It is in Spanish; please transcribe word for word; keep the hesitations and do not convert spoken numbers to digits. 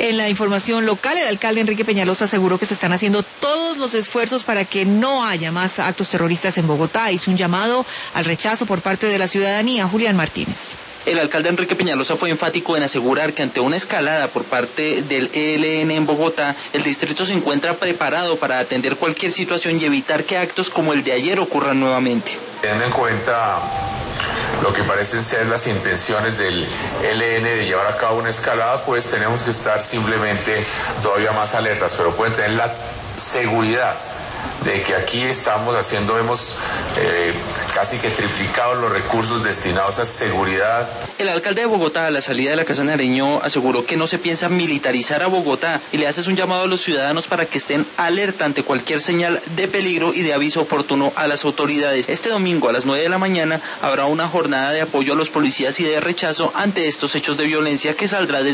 En la información local, el alcalde Enrique Peñalosa aseguró que se están haciendo todos los esfuerzos para que no haya más actos terroristas en Bogotá. Hizo un llamado al rechazo por parte de la ciudadanía. Julián Martínez. El alcalde Enrique Peñalosa fue enfático en asegurar que ante una escalada por parte del E L N en Bogotá, el distrito se encuentra preparado para atender cualquier situación y evitar que actos como el de ayer ocurran nuevamente. Teniendo en cuenta lo que parecen ser las intenciones del E L N de llevar a cabo una escalada, pues tenemos que estar simplemente todavía más alertas, pero pueden tener la seguridad de que aquí estamos haciendo, hemos eh, casi que triplicado los recursos destinados a seguridad. El alcalde de Bogotá, a la salida de la Casa Nariño, aseguró que no se piensa militarizar a Bogotá y le hace un llamado a los ciudadanos para que estén alerta ante cualquier señal de peligro y de aviso oportuno a las autoridades. Este domingo a las nueve de la mañana habrá una jornada de apoyo a los policías y de rechazo ante estos hechos de violencia que saldrá desde